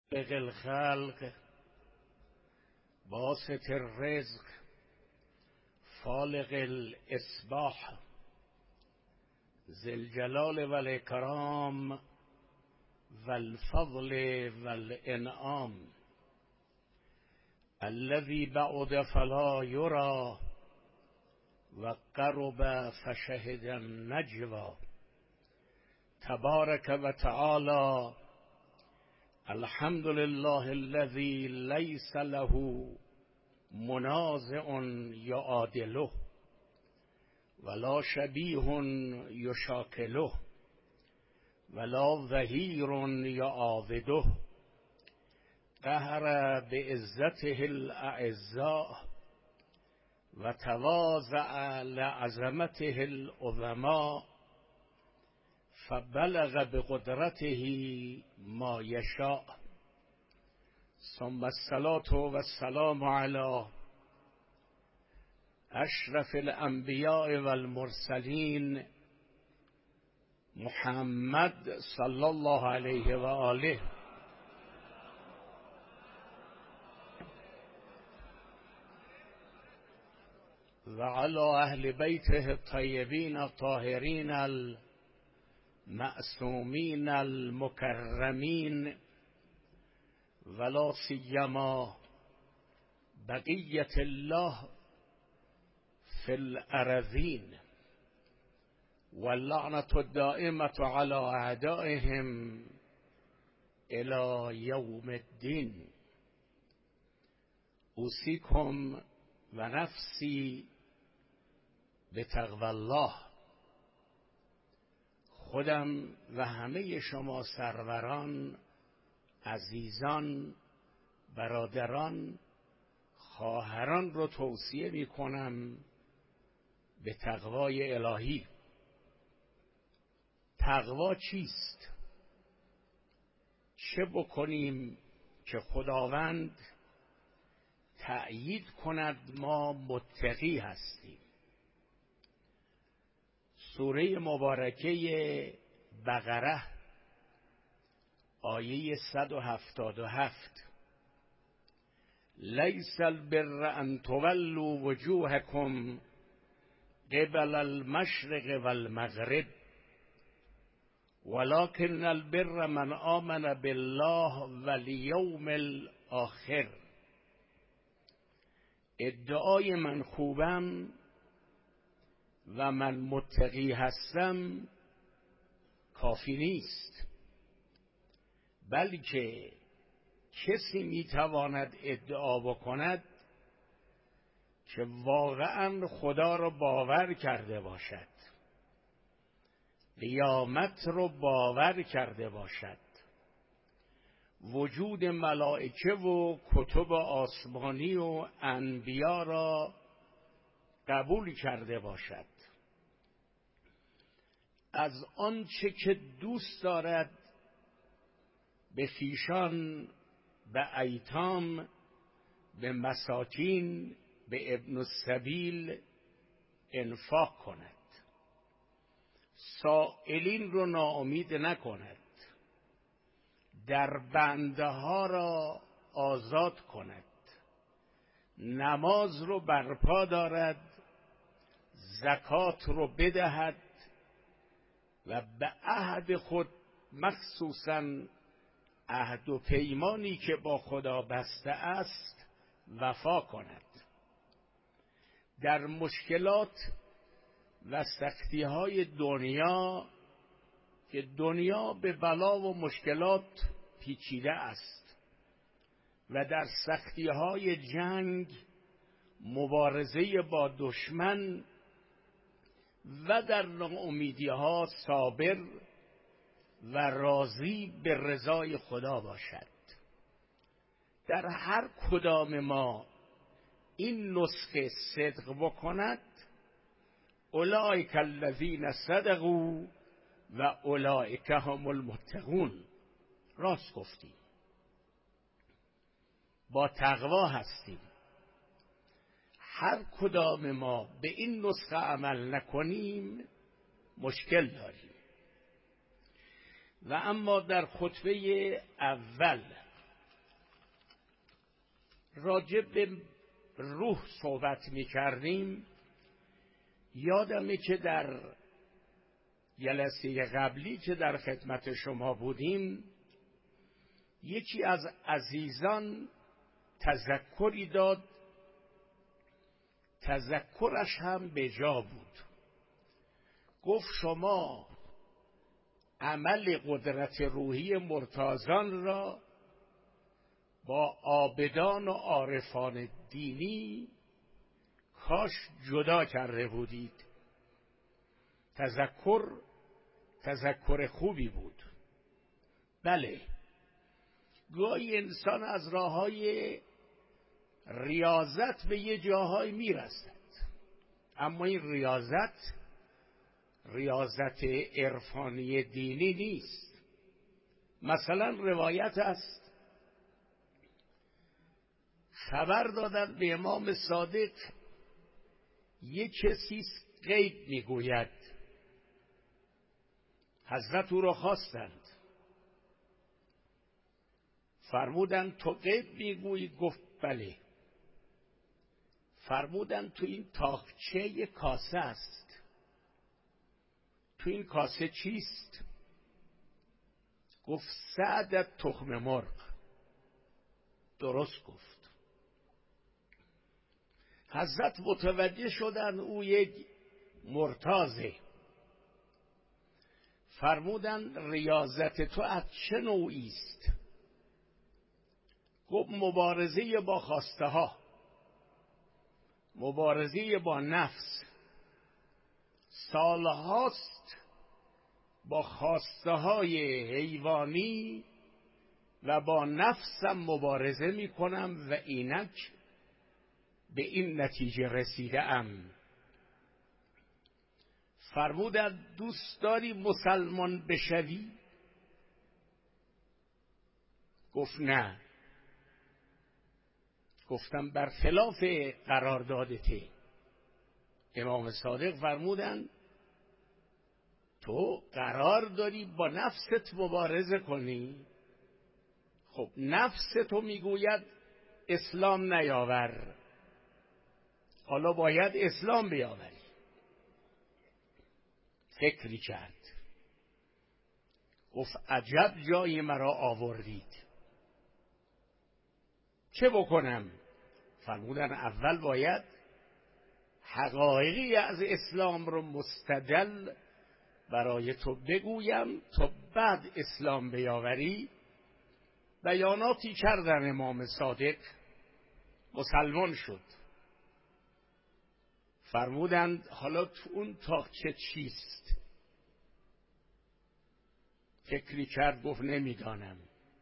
خالق الخلق باسط الرزق فالق الاصباح ذی الجلال و الاکرام و الفضل و الانعام الذی بعد فلا یری و قرب فشهد النجوی تبارک و تعالی الحمد لله الذی لیس له منازع یعادله ولا شبیه یشاکله ولا ظهیر یعاضده قهر بعزته الاعزاء و تواضع لعظمته العظماء فبلغ بقدرته ما یشاء ثم الصلاة والسلام علی اشرف الانبیاء والمرسلین محمد صلی الله علیه و آله و علی اهل بیته الطیبین الطاهرین المعصومین المکرمین ولا سیما بقیة الله فی الارضین واللعنة الدائمة على اعدائهم الى یوم الدین اوصیکم و نفسی بتقوی الله. خودم و همه شما سروران، عزیزان، برادران، خواهران رو توصیه می کنم به تقوای الهی. تقوا چیست؟ چه بکنیم که خداوند تأیید کند ما متقی هستیم؟ سوره مبارکه بقره آیه 177 لیس البر ان تولوا وجوهکم قبل المشرق والمغرب ولكن البر من آمن بالله والیوم الاخر. ادعای من خوبم و من متقی هستم کافی نیست، بلکه کسی میتواند ادعا بکند که واقعا خدا رو باور کرده باشد، قیامت رو باور کرده باشد، وجود ملائکه و کتب آسمانی و انبیا را قبول کرده باشد، از آنچه که دوست دارد به خویشان، به ایتام، به مساکین، به ابن السبیل انفاق کند، سائلین رو ناامید نکند، در بنده ها را آزاد کند، نماز رو برپا دارد، زکات رو بدهد و به عهد خود، مخصوصاً عهد و پیمانی که با خدا بسته است، وفا کند. در مشکلات و سختی‌های دنیا که دنیا به بلا و مشکلات پیچیده است و در سختی‌های جنگ، مبارزه با دشمن و در ناامیدی‌ها صابر و راضی به رضای خدا باشد. در هر کدام ما این نسخه صدق بکند، اولئک الذین صدقوا و اولئک هم المتقون. راست گفتیم، با تقوا هستیم. هر کدام ما به این نسخه عمل نکنیم مشکل داریم. و اما در خطبه اول راجع به روح صحبت می کردیم. یادمه که در جلسه قبلی که در خدمت شما بودیم یکی از عزیزان تذکری داد، تذکرش هم به جا بود. گفت شما عمل قدرت روحی مرتازان را با عابدان و عارفان دینی کاش جدا کرده بودید. تذکر خوبی بود. بله، گاهی انسان از راههای ریاضت به یه جاهای میرسد، اما این ریاضت عرفانی دینی نیست. مثلا روایت است، خبر دادن به امام صادق یک کسی غیب میگوید. حضرت او را خواستند، فرمودند تو غیب میگویی؟ گفت بله. فرمودند تو این تاقچه یک کاسه است، تو این کاسه چیست؟ گفت 3 عدد تخم مرغ. درست گفت. حضرت متوجه شدند او یک مرتازه. فرمودند ریاضت تو از چه نوعی است؟ گفت مبارزه با خواسته ها، مبارزه با نفس. سالهاست با خواسته های حیوانی و با نفسم مبارزه می کنم و اینک به این نتیجه رسیده ام. فرمودند دوست داری مسلمان بشوی؟ گفت نه. گفتم بر خلاف قراردادته. امام صادق فرمودند تو قرار داری با نفست مبارزه کنی؟ خب نفس تو میگوید اسلام نیاور، حالا باید اسلام بیاوری. فکری کرد، گفت عجب جایی مرا آوردید، چه بکنم؟ فرمودن اول باید حقایقی از اسلام رو مستدل برای تو بگویم تا بعد اسلام بیاوری. بیاناتی کردن، امام صادق مسلمان شد. فرمودند حالا تو اون تاقچه چیست؟ فکری کرد، گفت نمیدانم.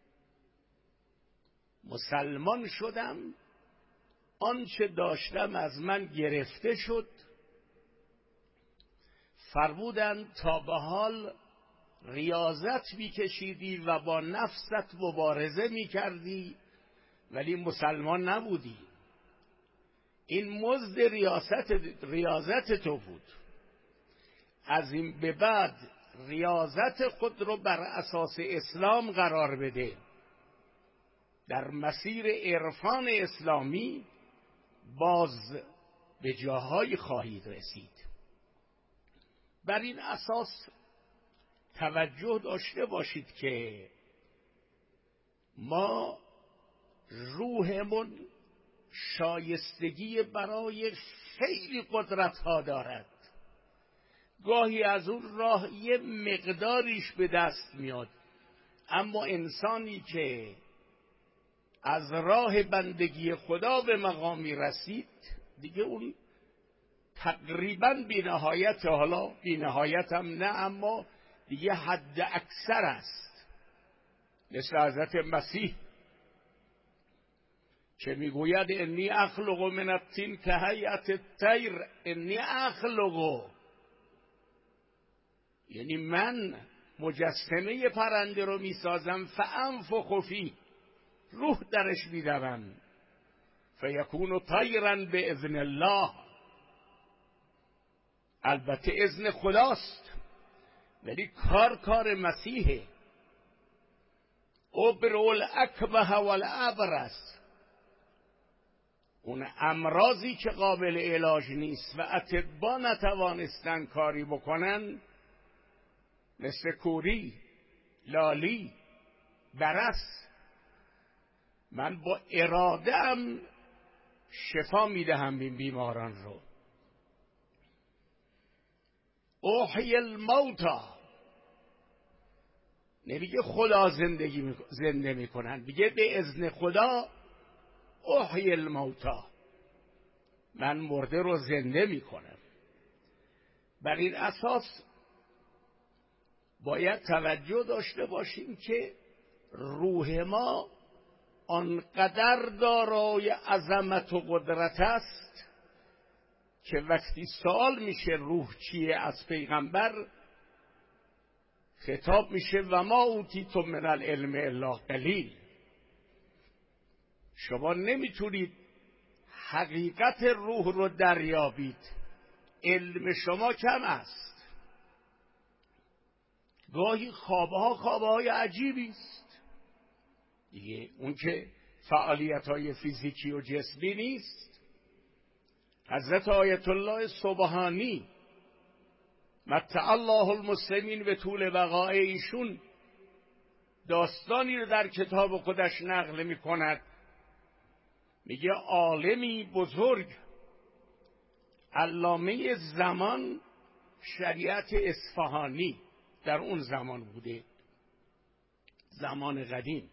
مسلمان شدم، آنچه داشتم از من گرفته شد. فرمودند تا به حال ریاضت میکشیدی و با نفست مبارزه میکردی ولی مسلمان نبودی. این مزد ریاضت تو بود. از این به بعد ریاضت خود رو بر اساس اسلام قرار بده. در مسیر عرفان اسلامی باز به جاهای خواهید رسید. بر این اساس توجه داشته باشید که ما روحمون شایستگی برای خیلی قدرت ها دارد. گاهی از اون راه یه مقداریش به دست میاد، اما انسانی که از راه بندگی خدا به مقامی رسید دیگه اون تقریبا بی نهایت، حالا بی نهایت هم نه اما دیگه حد اکثر است. مثل حضرت مسیح که میگوید انی اخلق من الطین که هیئت الطیر، انی اخلق، یعنی من مجسمه پرنده رو میسازم، فانفخ فیه، روح درش میدم، فیکون طیرا باذن الله. البته اذن خداست ولی کار مسیحه. ابرئ الاکمه والابرص، اون امراضی که قابل علاج نیست و اطباء نتوانستن کاری بکنن، مثل کوری، لالی، برس، من با اراده‌ام شفا میدهم این بیماران رو. احیی الموتی، نمیگه خدا زنده میکنن، میگه به اذن خدا احیی الموتی، من مرده رو زنده میکنم. بر این اساس باید توجه داشته باشیم که روح ما آنقدر دارای عظمت و قدرت است که وقتی سوال میشه روح چیه از پیغمبر، خطاب میشه و ما اوتیتم من العلم الا قلیل. شما نمیتونید حقیقت روح رو دریابید، علم شما کم است. گاهی خوابهای عجیبی است دیگه، اون که فعالیت‌های فیزیکی و جسمی نیست. حضرت آیت الله سبحانی متع الله المسلمین به طول بقای ایشون داستانی رو در کتاب خودش نقل می کند. میگه عالمی بزرگ، علامه زمان، شریعت اصفهانی در اون زمان بوده، زمان قدیم،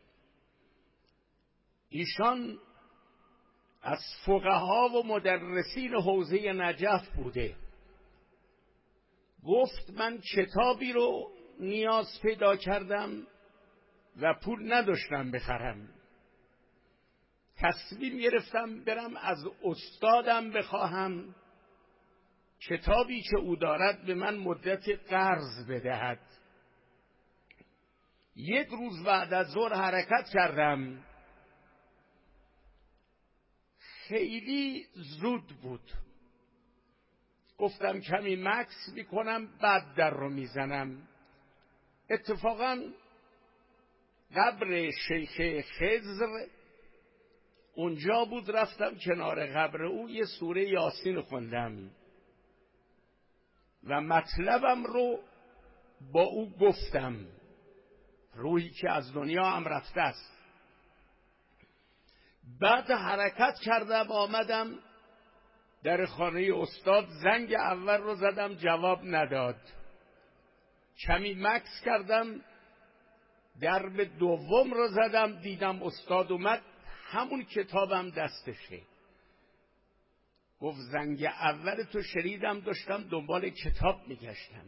ایشان از فقها و مدرسین حوزه نجف بوده. گفت من کتابی رو نیاز پیدا کردم و پول نداشتم بخرم، تصمیم گرفتم برم از استادم بخواهم کتابی که او دارد به من مدت قرض بدهد. یک روز بعد از ظهر حرکت کردم، خیلی زود بود، گفتم کمی مکس میکنم بعد در رو میزنم. اتفاقا قبر شیخ خضر اونجا بود، رفتم کنار قبر او یه سوره یاسین خوندم و مطلبم رو با او گفتم، روحی که از دنیا هم رفته است. بعد حرکت کردم آمدم در خانه استاد، زنگ اول رو زدم جواب نداد، کمی مکس کردم، درب دوم رو زدم دیدم استاد اومد، همون کتابم دستشه. گفت زنگ اول تو شنیدم، داشتم دنبال کتاب میگشتم.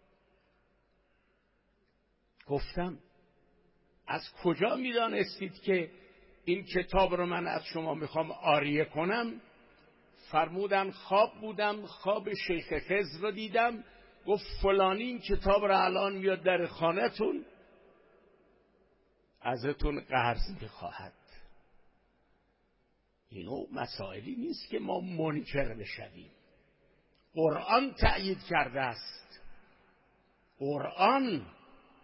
گفتم از کجا میدانستید که این کتاب رو من از شما میخوام عاریه کنم؟ فرمودن خواب بودم، خواب شیخ خضر رو دیدم، گفت فلانی این کتاب رو الان میاد در خانه‌تون ازتون قرض میخواهد. اینو مسائلی نیست که ما منکر بشویم، قرآن تأیید کرده است. قرآن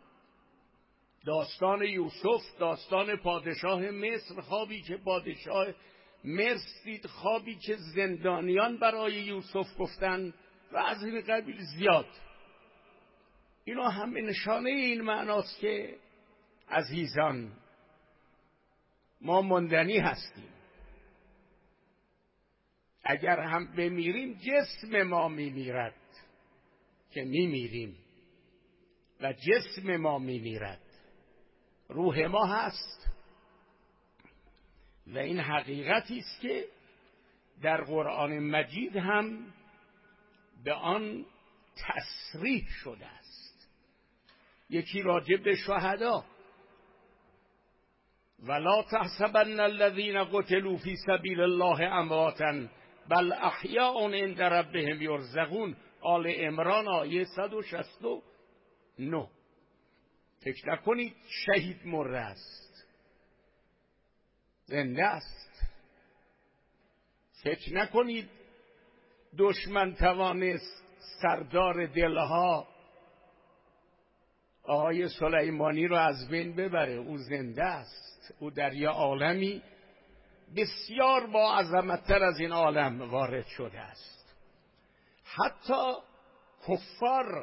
داستان یوسف، داستان پادشاه مصر، خوابی که پادشاه مصر دید، خوابی که زندانیان برای یوسف گفتن و از این قبیل زیاد. اینا هم نشانه این معناست که عزیزان ما ماندنی هستیم. اگر هم بمیریم جسم ما میمیرد، که میمیریم و جسم ما میمیرد، روح ما هست و این حقیقتی است که در قرآن مجید هم به آن تصریح شده است. یکی راجع به شهدا، ولا تحسبن الذين قتلوا في سبيل الله امواتا بل احیاء عند ربهم یرزقون، آل عمران آیه 169. فکر نکنید شهید مرده است، زنده است. فکر نکنید دشمن توانست سردار دلها آقای سلیمانی رو از بین ببره، او زنده است. او در یه عالمی بسیار با عظمت‌تر از این عالم وارد شده است. حتی کفار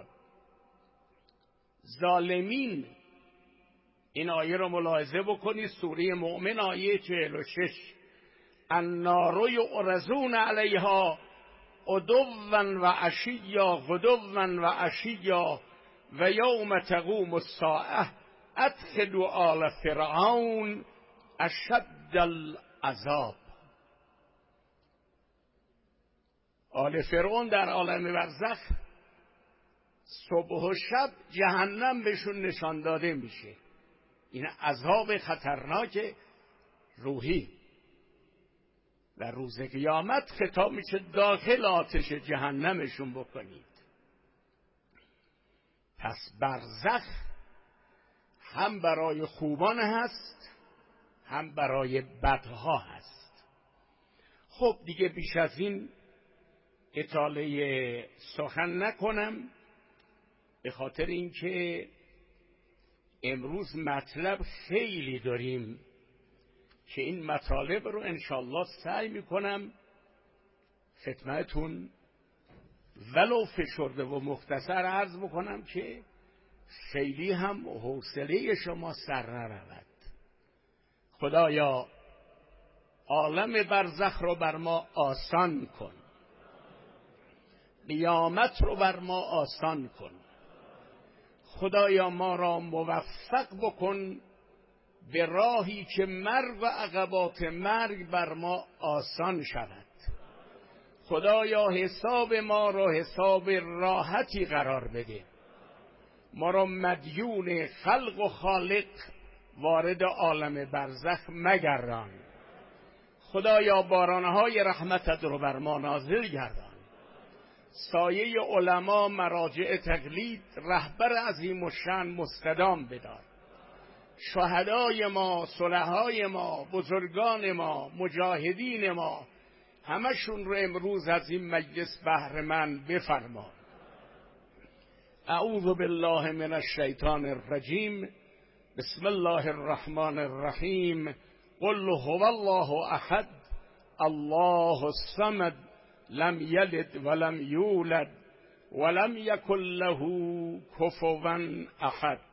ظالمین، این آیه رو ملاحظه بکنید، سوره مؤمن آیه 46: النار یعرضون علیها غدوا و عشیا و عشیا و یوم تقوم الساعه ادخلوا آل فرعون اشد العذاب. آل فرعون در عالم برزخ صبح و شب جهنم بهشون نشان داده میشه. این عذاب خطرناک روحی. در روز قیامت خطاب میشه داخل آتش جهنمشون بکنید. پس برزخ هم برای خوبان هست هم برای بدها هست. خب دیگه بیش از این اطاله سخن نکنم، به خاطر اینکه امروز مطلب خیلی داریم که این مطالب رو انشالله سعی میکنم خدمتون ولو فشرده و مختصر عرض بکنم که خیلی هم حوصله شما سر نرود. خدایا عالم برزخ رو بر ما آسان کن، قیامت رو بر ما آسان کن. خدایا ما را موفق بکن به راهی که مرگ و عقبات مرگ بر ما آسان شود. خدایا حساب ما را حساب راحتی قرار بده. ما را مدیون خلق و خالق وارد عالم برزخ مگردان. خدایا بارانهای رحمتت رو بر ما نازل گردان. سایه علما، مراجع تقلید، رهبر عظیم و شأن مستدام بدار. شهدای ما، صلحای ما، بزرگان ما، مجاهدین ما، همشون رو امروز از این مجلس بهره‌مند بفرما. اعوذ بالله من الشیطان الرجیم. بسم الله الرحمن الرحیم. قل هو الله احد الله الصمد لم یلد ولم یولد ولم یکن له کفوا احد.